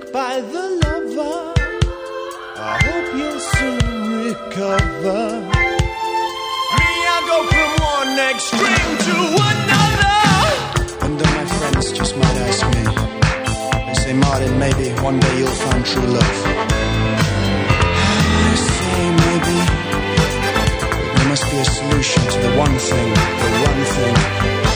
by the lover. I hope you'll soon recover. Me, I go from one extreme to another. And then my friends just might ask me, they say, Martin, maybe one day you'll find true love. I say maybe there must be a solution to the one thing